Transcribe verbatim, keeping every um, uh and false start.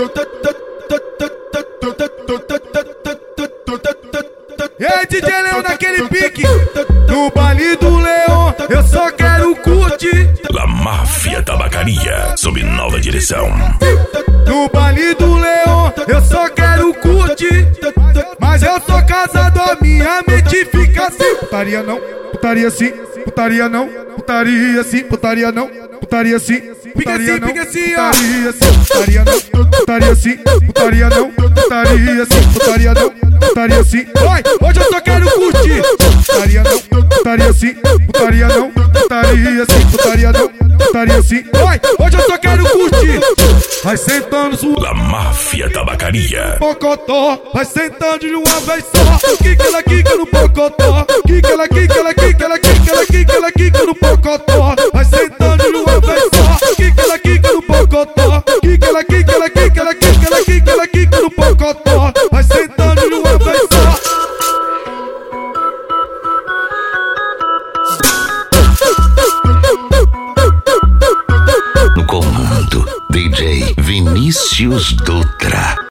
E aí, D J Leão naquele pique. No baile do Leão, eu só quero curtir. La Máfia Tabacaria, sob nova direção. No baile do Leão, eu só quero curtir. Mas eu sou casado, a minha mente fica assim. Putaria não, putaria sim, putaria não, putaria sim, putaria não, putaria sim, putaria não, putaria sim, putaria não, putaria sim, putaria não, putaria sim, putaria não, putaria sim. Vai, hoje eu só quero curtir. Putaria não, putaria sim, putaria não, putaria sim, putaria não, putaria sim. Vai, hoje eu só quero curtir. Vai sentando sua La Máfia Tabacaria. Pocotó, vai sentando de uma vez só. Quica ela quica no pocotó. Quica ela quica ela quica ela quica ela quica ela quica no pocotó. Vai sentando de uma vez só. Quica ela quica no pocotó. Quica ela quica ela quica ela quica ela quica ela quica no pocotó. Vai sentando de uma vez só. No comando, D J Vinícius Dutra.